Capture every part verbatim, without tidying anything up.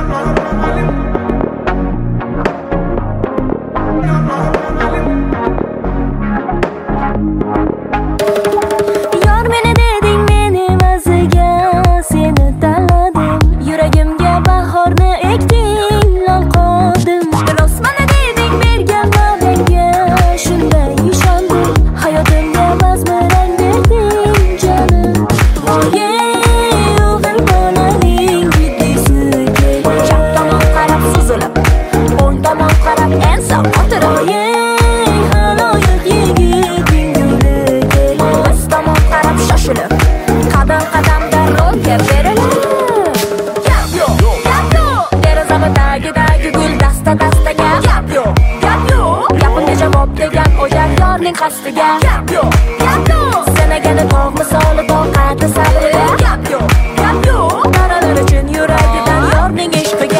Qastiga gap yo'q, gap yo'q. Sanagani tog' misoli toqati sabri. Gap yo'q, gap yo'q. Taralar uchun yuragidan yorning ishqiga.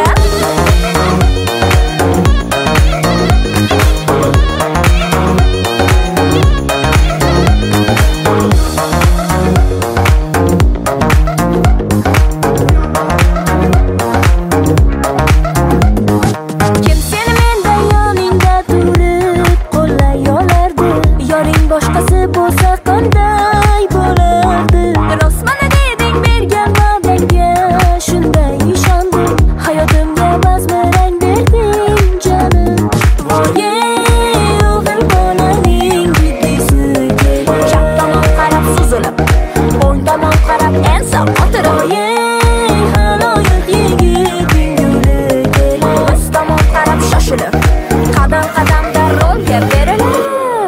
Kim seni mendan yoningda turib qo'llay olardi? Yoring boshqasi bo'lsa qanday bo'lardi? Rostmana deding bergan va'dangga, shunday ishondim. Hayotimga bazmirang berding jonim. Voye o'g'il bolaning jiddisi kelib, chap tomon qarab suzilib, o'ng tomon qarab ensam o'tiroye. Haloyiq yigiting yo'li kelib, o'z tomon qarab shoshilib, qadam qadamda rolga berilib.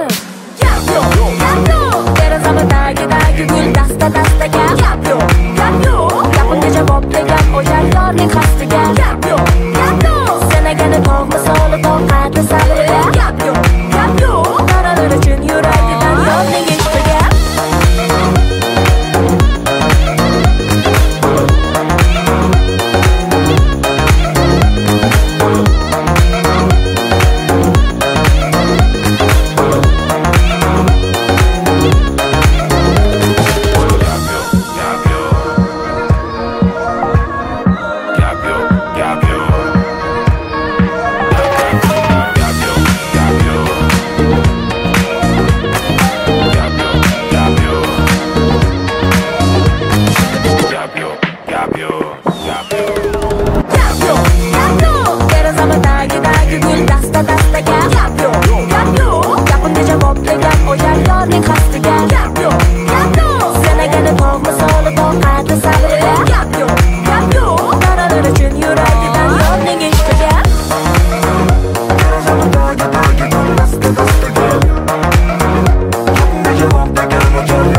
Gul dasta dastaga gap yo'q, gap yo'q. Gapimga javob degan o'jar yorning qastiga. Gap yo'q, gap yo'q. Sanagani tog' misoli toqati sabri. Gap yo'q, gap yo'q. Taralar uchun yuragidan yorning ishqiga. Gul dasta dastaga gap yo'q, gap yo'q. Gapimga javob degan o'jar yorning qastiga. Gap yo'q, gap yo'q. Sanagani tog' misoli toqati sabri. Gap yo'q, gap yo'q. Taralar uchun yuragidan yorning ishqiga. Gapimga javob degan o'jar